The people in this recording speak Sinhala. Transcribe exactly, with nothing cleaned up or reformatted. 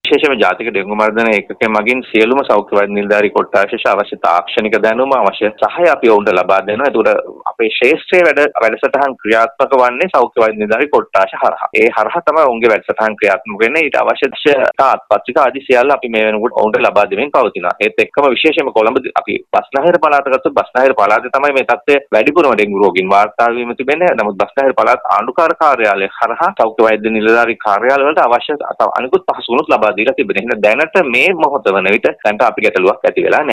විශේෂයෙන්ම ජාතික ඩෙංගු මර්ධන ඒකකයේ මගින් සියලුම සෞඛ්‍ය වෛද්‍ය නිලධාරී කොට්ටාශ අවශ්‍ය තාක්ෂණික දැනුම අවශ්‍ය සහාය අපි ඔවුන්ට ලබා දෙනවා. ඒකට අපේ ශාස්ත්‍රීය වැඩ වැඩසටහන් ක්‍රියාත්මක වන්නේ සෞඛ්‍ය වෛද්‍ය නිලධාරී කොට්ටාශ හරහා. ඒ හරහා තමයි ඔවුන්ගේ වැඩසටහන් ක්‍රියාත්මක වෙන්නේ. ඊට අවශ්‍ය තාත්පත්‍රික ආදී සියල්ල අපි මේ වෙනකොට ඔවුන්ට ලබා දෙමින් පවතිනවා. ඒත් එක්කම විශේෂයෙන්ම කොළඹ අපි බස්නාහිර පළාත ගත්තොත් බස්නාහිර පළාතේ තමයි මේ තත්ත්වය වැඩිපුරම ඩෙංගු රෝගීන් වාර්තා වීම තිබෙන්නේ. නමුත් බස්නාහිර පළාත් ආණ්ඩුකාර කාර්යාලය හරහා සෞඛ්‍ය වෛද්‍ය නිලධාරී කාර්යාලය වලට අවශ්‍ය අනිකුත් පහසුකම් ලබා දීලා තිබෙනවා. එහෙනම් දැනට මේ මොහොත වන විට දැනට අපි ගැටලුවක් ඇති වෙලා නැහැ.